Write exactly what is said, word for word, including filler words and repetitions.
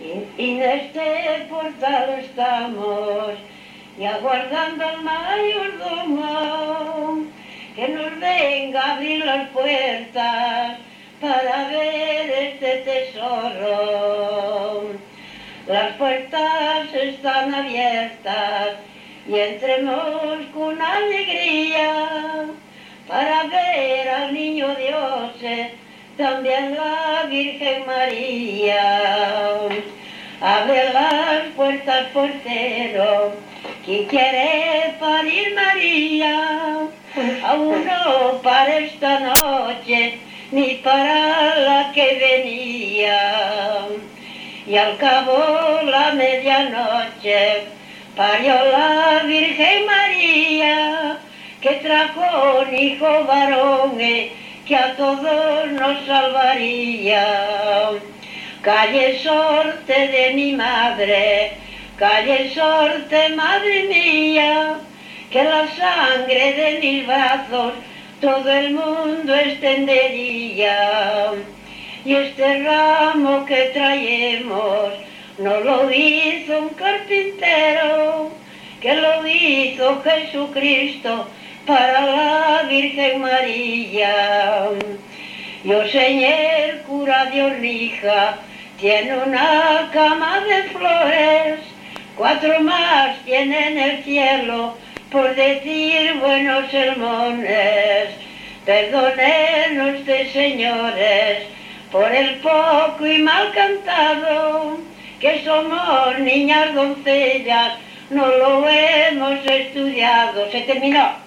Y, y en este portal estamos, y aguardando al mayordomo, que nos venga a abrir las puertas para ver este tesoro. Las puertas están abiertas y entremos con alegría para ver al niño Dios, también la Virgen María. Abre las puertas, portero, que quiere parir María. Aún no para esta noche, ni para la que venía. Y al cabo la medianoche parió la Virgen María, que trajo un hijo varón que a todos nos salvaría. Calle sorte de mi madre, calle sorte, madre mía, que la sangre de mis brazos todo el mundo extendería. Y este ramo que traemos no lo hizo un carpintero, que lo hizo Jesucristo para la Virgen María. Yo señé el cura de Orrija, tiene una cama de flores, cuatro más tiene en el cielo por decir buenos sermones. Perdonen ustedes, señores, por el poco y mal cantado, que somos niñas doncellas, no lo hemos estudiado. Se terminó.